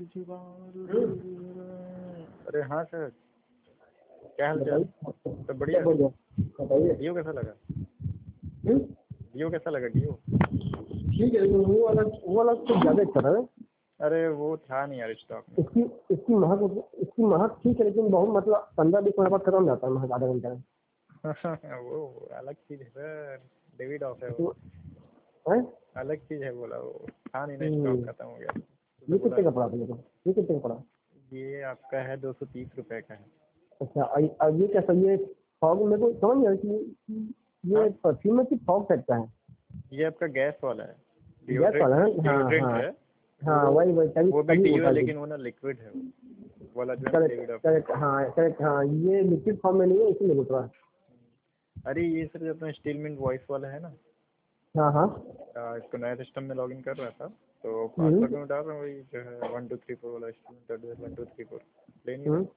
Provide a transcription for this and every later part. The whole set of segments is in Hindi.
अरे हाँ सर, क्या हाल चाल? सब बढ़िया। बताइए। डियो कैसा लगा? हम्म? डियो कैसा लगा डियो? ठीक है, लेकिन वो वाला कुछ ज़्यादा अच्छा था। अरे वो था नहीं यार स्टॉक में। इसकी इसकी महक ठीक है, लेकिन बहुत मतलब 15-20 मिनट बाद खत्म हो जाता है महक, आधा घंटे में। वो अलग चीज है सर, डेविड ऑफ है वो, तो है। अलग चीज है। बोला वो था नहीं ना, स्टॉक हम्म, खत्म हो गया तो ये बोला। कितने का पड़ा तुमको? ये कितने का पड़ा? ये आपका है 230 रुपए का है। अच्छा, और ये कैसा, ये फॉग मेरे को समझ नहीं आया कि हाँ, ये परफ्यूम है कि फॉग टाइप का है? ये आपका गैस वाला है। गैस डिओड्रेंट वाला है, हाँ डिओड्रेंट हाँ। है हाँ वो। वही वही, तभी वो भी तभी डीओ उठा है दी। लेकिन वो ना लिक्विड है वो वाला जो है ना करेक्ट डेविड ऑफ है। करेक्ट, हाँ करेक्ट, हाँ ये लिक्विड फॉर्म में नहीं है, इसीलिए उठ रहा है। अरे ये सर जो अपना स्टील मिंट वॉइस वाला है ना, हाँ हाँ। इसको नया सिस्टम में लॉगिन कर रहा था तो हम्म पासवर्ड में डाल रहा हूँ वही जो है 1234 वाला स्टील 1234 ले नहीं हम्म। रहा।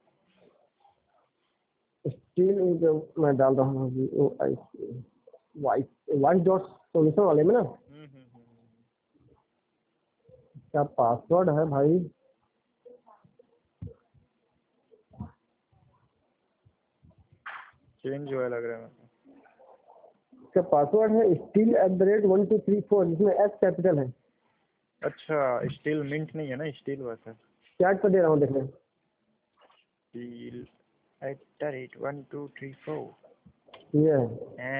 स्टील जो मैं डाल रहा हूँ अभी, ओ आई वाइट वाइट डॉट सॉल्यूशन वाले में ना। क्या पासवर्ड है भाई? चेंज जो है लग रहा है मेरे को। इसका पासवर्ड है steel@1234, जिसमें एस कैपिटल है। अच्छा, स्टील मिंट नहीं है ना, स्टील बस है। चैट पर दे रहा हूँ, देख लें। स्टील @1234। ये है,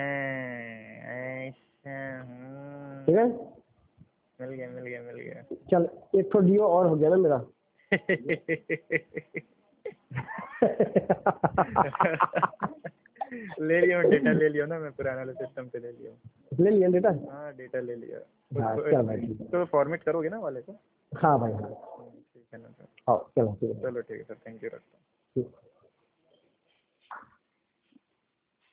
ऐसा ठीक है। मिल गया मिल गया मिल गया। चल, एक तो डियो और हो गया ना मेरा। ले लिया हूँ, डेटा ले लिया ना, मैं पुराने वाले सिस्टम पे ले लिया हूँ। ले लिया डेटा। हाँ डेटा ले लिया। हाँ चल भाई, ठीक है। तो फॉर्मेट करोगे ना वाले को? हाँ भाई हाँ। ठीक है ना सर। हाँ चलो ठीक है। चलो ठीक है सर, थैंक यू, रखता हूँ। ठीक।